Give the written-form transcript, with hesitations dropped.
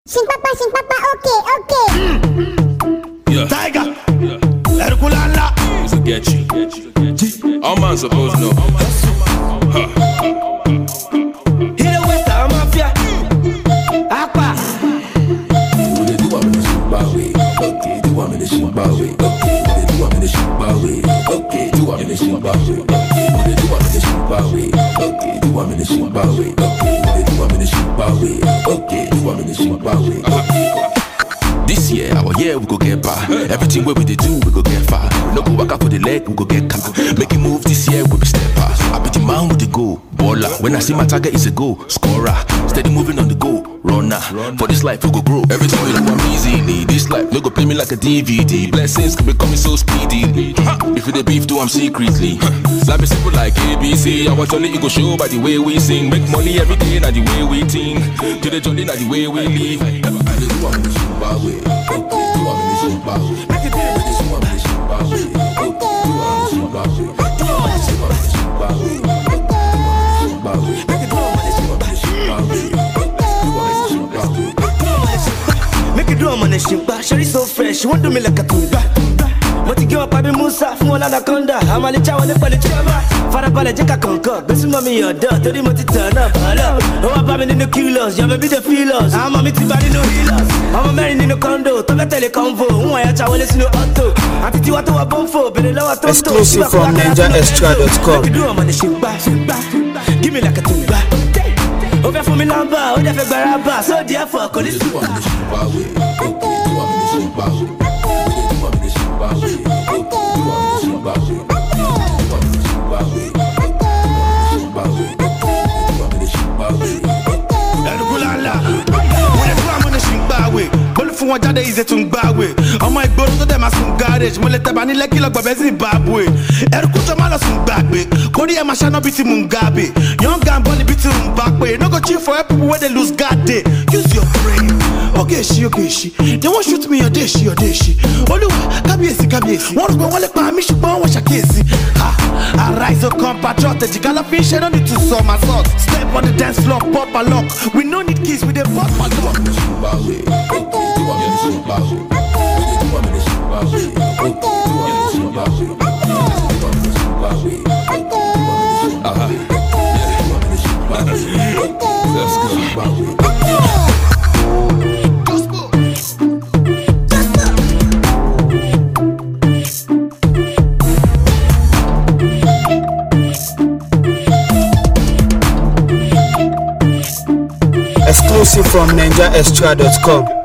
Sing papa, okay. Yeah. Tiger. Yeah. Herculala. It's a get you. All man supposed to know. Here with the mafia. Aqua. They do want me to shoot my way. Okay, they want me to shoot my way. Okay, they do want me to shoot my way. Okay, they want me to shoot my way. Okay, they do want me to shoot my way. Okay, they want me to shoot my way. Okay, they do want me to shoot my way. Okay, they want me to shoot my way. This year, our year, we go get by. Everything where we do, we go get far. We no go back out for the leg, we go get car. Making move this year, we be step past. I be the man with the goal, baller. When I see my target, it's a goal, scorer. Steady moving on the go, runner. For this life, we go grow. Everything we do, I'm easily. This life, no go play me like a DVD. Blessings can be coming so speedy. If you the beef, do I'm secretly. Slap me simple like ABC. Our jolly, it go show by the way we sing. Make money every day, not the way we think. To the jolly, not the way we live. I do want me to shoot my way. Okay, do want me to shoot my way. Make it better, but you want me to shoot my way. Okay, do want me to shoot my way. Do want me to shoot my way. Okay, my way. Make it do want me to shoot my way. Do want me to shoot my way. Make it do on the shimba. Sherry so fresh, you won't do me like a tumba. What you give up, Pabi Musa, from Anaconda. I'm a little one, the chama. Farabala Jaka Concord, Bessie Mommy, your daughter, the multi turn up. Hello, oh, I'm in the kilos, you're maybe the feelers. I'm a meeting body no healers. I'm a man in the condo, to the teleconvo. Who I have to listen to auto. I think you want to a bomb for, but the lower to exclusive from NinjaExtra.com. Make it do on the shimba. Give me like a tumba. Over for me lamba, over for Baraba, so therefore, call it. Do want me to shoot my way. Okay, do want me to shoot my way. Do want me to shoot my way. Okay, do want me to shoot my way. Do want me to shoot my way. Do want me to shoot my way. Herculala. When I'm on the shimba, but for one day is a tumbawe. On my boat to them as some garage, Moletabani like Kilababa Zimbabwe. Hercutamala Sumbabe, Kodi Amashana Biti Mungabe. Young Gamboni Biti Mumbakwe. No go cheer for people when they lose God day. Use your brain. Okay, she. They won't shoot me your day, she. Only Kabiesi. One go like my mission, but watch a case. I rise up compatriotic. The gallopfish, I don't need to saw my socks. Step on the dance floor, pop a lock. We no need keys with the pop a lock. Do want me to shoot my way. Do want me to shoot my way. Do want me to shoot my way. Do want me to shoot my way. Do want me to shoot my way. Let's go. Exclusive from NinjaExtra.com.